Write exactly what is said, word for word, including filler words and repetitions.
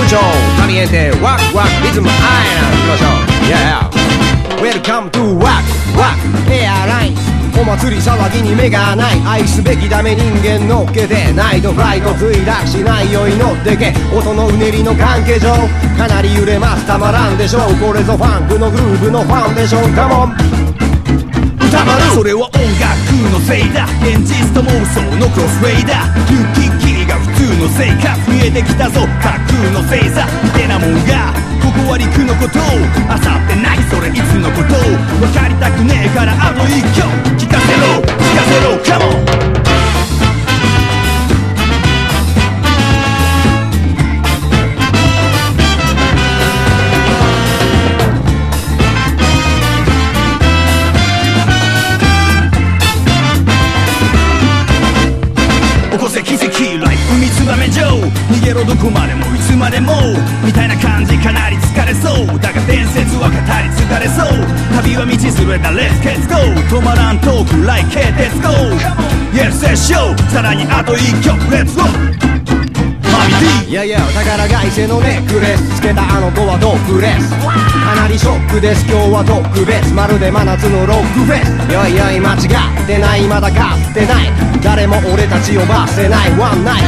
ショーカリエンテワクワクリズムアイランド行きましょう Yeah Welcome to Wack Wack エアラインお祭り騒ぎに目がない愛すべきダメ人間乗っけてナイトフライト墜落しないように乗ってけ音のうねりの関係上かなり揺れますたまらんでしょうこれぞファンクのグルーヴのファンデーションカモン歌まるそれは音楽のせいだ現実と妄想のクロスウェイだ行き来が普通の生活見えてきたぞ架空の星座ってなもんがここは陸のことあさってないそれいつのこと分かりたくねえからあと一曲聞かせろ聞かせろカモン逃げろどこまでもいつまでもみたいな感じかなり疲れそうだが伝説は語り継がれそう旅は道連れだ Let's get go 止まらんトーク like Let's go Yes let's show さらにあと一曲 Let's go いやいや宝が伊勢のネックレスつけたあの子はドッグレスかなりショックです今日は特別まるで真夏のロックフェスよいよい間違ってないまだかつてない誰も俺たちを罰せないワンナイ